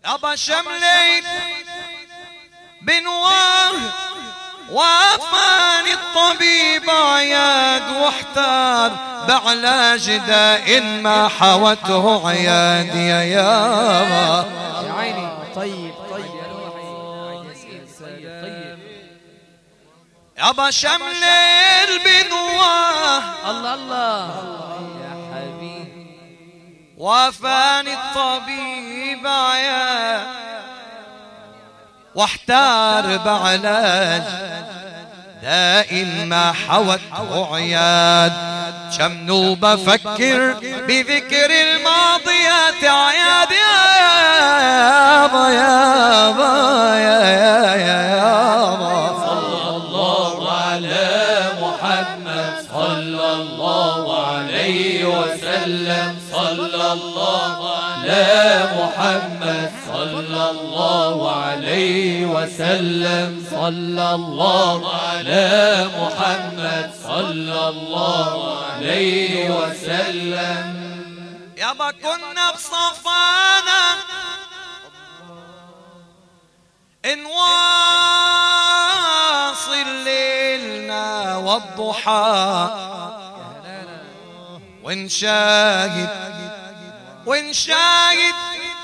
أبا شملي بنواه وافاني الطبيب عياد واحتار بعلاج داء ما حوته عيادي يا يابا. يا عيني طيب طيب يا روحي طيب. أبا شملي البنواه الله الله يا حبيبي وافاني الطبيب عياد واحتار بعلاج داء ما حوته عياد. كم نوبة بفكر بذكر الماضيات عياد يابا يابا يابا. صلى الله على محمد صلى الله عليه وسلم. صلى الله على محمد صلى الله عليه وسلم. صلى الله على محمد صلى الله عليه وسلم. يابا كنا بصفانا نواصل ليلنا والضحى ونشاهد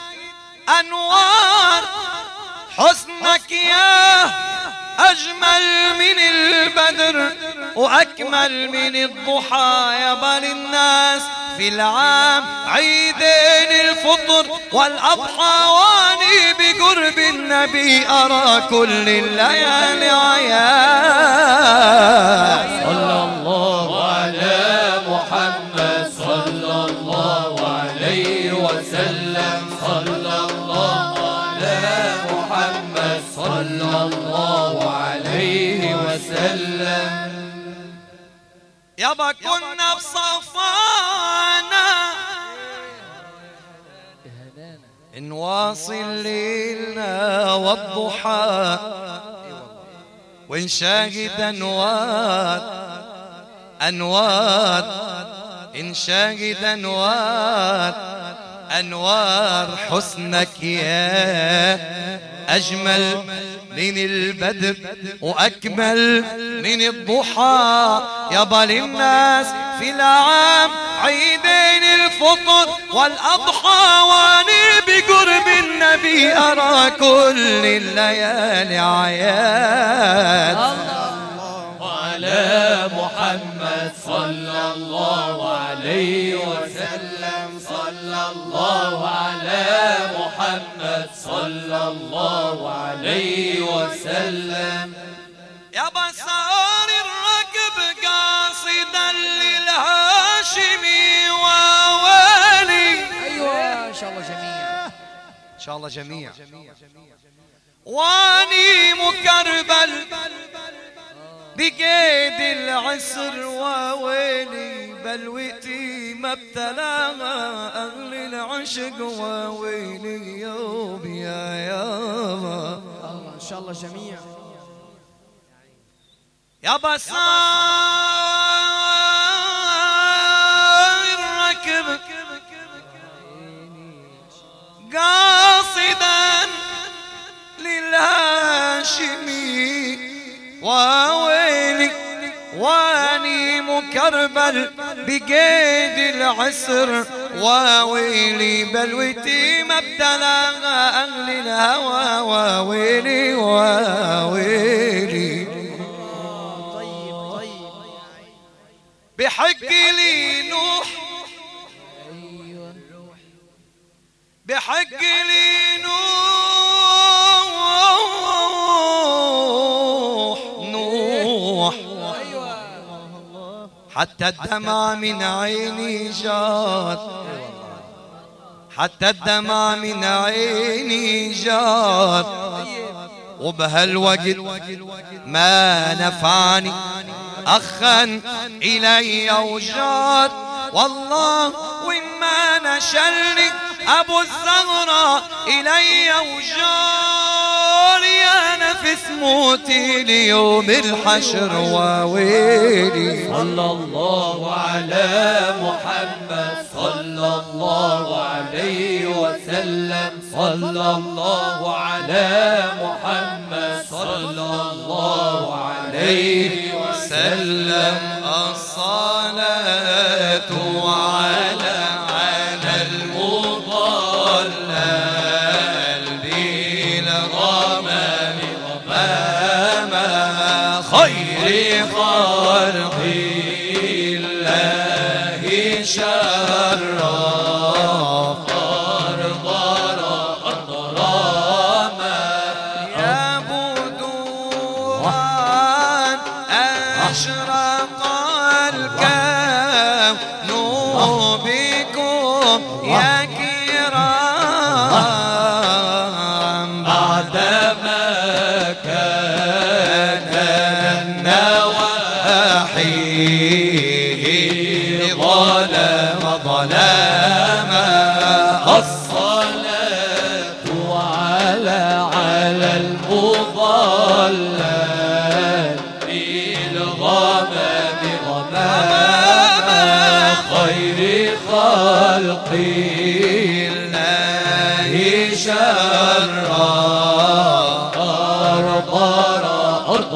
أنوار حسنك يا أجمل من البدر وأكمل من الضحى. يابا للناس في العام عيدين الفطر والأضحى واني بقرب النبي أرى كل الليالي عياد. صلى الله على محمد صلى الله عليه وسلم. صلى الله على محمد صلى الله عليه وسلم. يابا كنا بصفانا نواصل ليلنا والضحى ونشاهد نشاهد أنوار حسنك يا أجمل من البدر وأكمل من الضحى. يابا للناس في العام عيدين الفطر والأضحى واني بقرب النبي أرى كل الليالي عياد. على محمد صلى الله عليه وسلم. صلى الله على محمد صلى الله عليه وسلم. يابا سار الركب قاصدا للهاشمي ووالي. ايوه ان شاء الله جميع ان شاء الله جميع. واني مكربل بقيد العسر وويلي بلوتي ما ابتلاها أهل العشق وويلي يوم يا يابا. الله ان شاء الله جميع. يابا ساير ركب قاصدا للهاشمي وويلي واني مكربل بقيد العسر وويلي بلوتي ما ابتلاها أهل الهوى وويلي وويلي. طيب طيب بحق لي نوح بحق لي نوح حتى الدمع من عيني جات. حتى الدمع من عيني جات وبهالوقت ما نفعني أخا إلي وجار. والله وإن ما نشلني أبو الزهراء إلي وجار يا نفس موتي ليوم الحشر وويلي. صلى الله على محمد صلى الله عليه وسلم. وسلم صلى الله على محمد صلى الله عليه وسلم الصلاة على المضلل بالغمام غمام خير خلق الله شرف أشرق الكون بكم يا كرام بعدما كان النواحي ظلاما الصلاة على المضلل بالغمام غمام خير خلق الله شرا أرض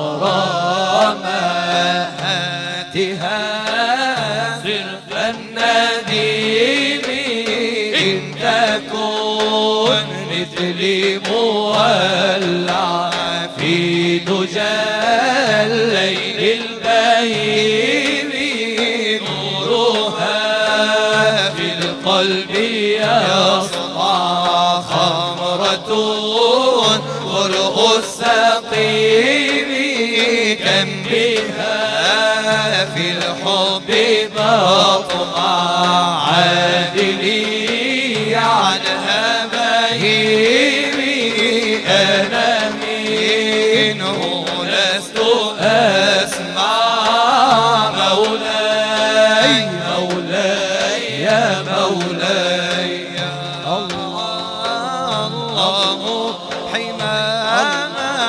راماتها صرف النديم إن تكون مثلي مولع في دجى الليل البهيم نورها في القلب يسطع خمرة غرق السقيم كم بها في الحب مطمع عادلي عنها بهيمي أنا منه لست أسمع مولاي مولاي يا مولاي الله حمانا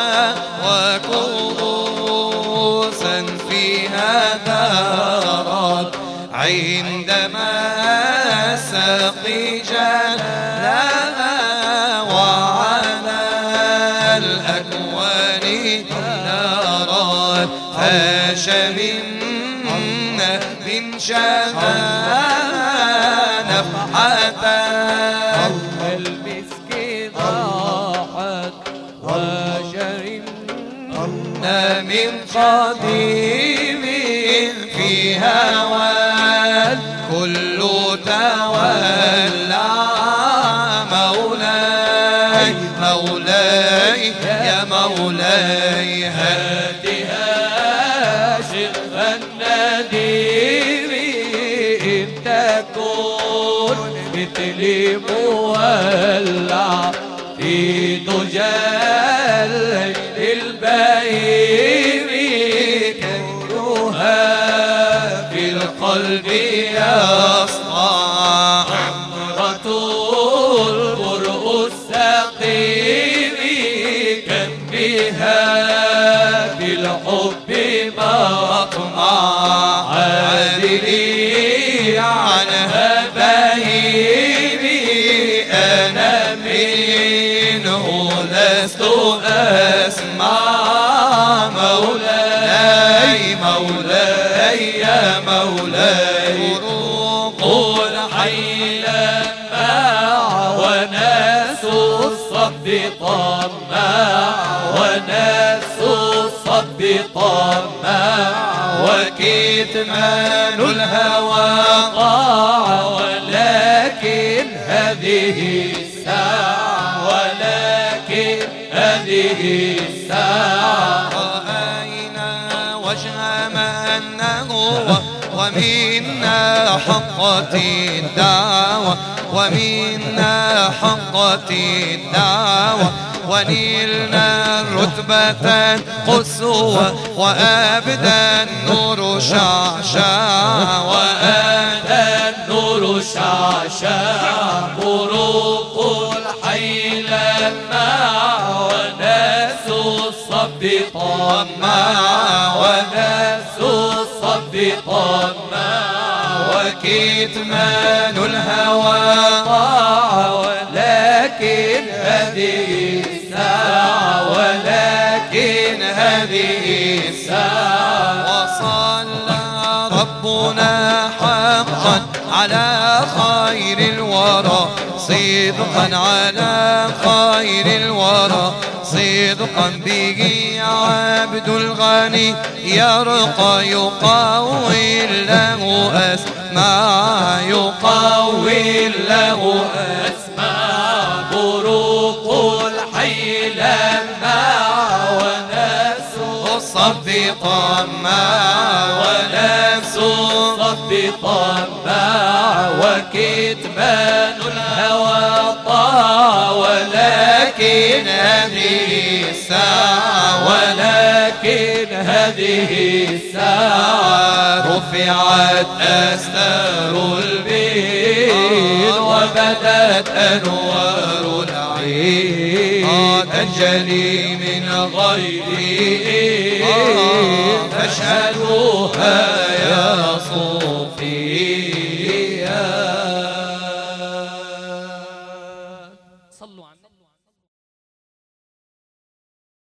وكؤوسا فيها دارت عندما سقي جلاها وعلى الأكوان نارت فشممنا من شهى نفحة المسك ضاحت وشرمنا من قديم فيها والكل تولى مولاي مولاي يا مولاي هاتها شرف النديم إن تكون مثلي مولع في دجى الليل البهيم كنورها في القلب يسطع عمرة البرء السقيم كم بها بالحب مطمع عادلي عنها بهيمي أنا منه لست أسمع مولاي مولاي يا مولاي روق الحي لما وناس الصد طمع وناس الصد طمع وكتمان الهوى طاع ولكن هذه الساعة ولكن هذه الساعة رأينا وجه من هو ومنا حقت الدعوة ومنا حقت الدعوة ونيلنا رتبة قسوة وأبدى النور شعشع وأبدى النور شعشع بروق الحي لما وناس الصب طمع وناس الصب طمع وكتمان الهوى طاع ولكن هذه الساعة ولكن هذه الساعة وصلى ربنا حقا على خير الورى صدقا على خير الورى صدقا به عبد الغني يرقى يقوي له أسماء يقوي له أسماء بروق الحي لما ونفس الصف طمع ونفس الصف طمع وكتمان الهوى طاع ولكن هذه الساعة ولكن هذه الساعة رفعت أستار البين وبدت أنوار العين تنجلي من غيره فاشهدوها يا صوفيا. صلوا على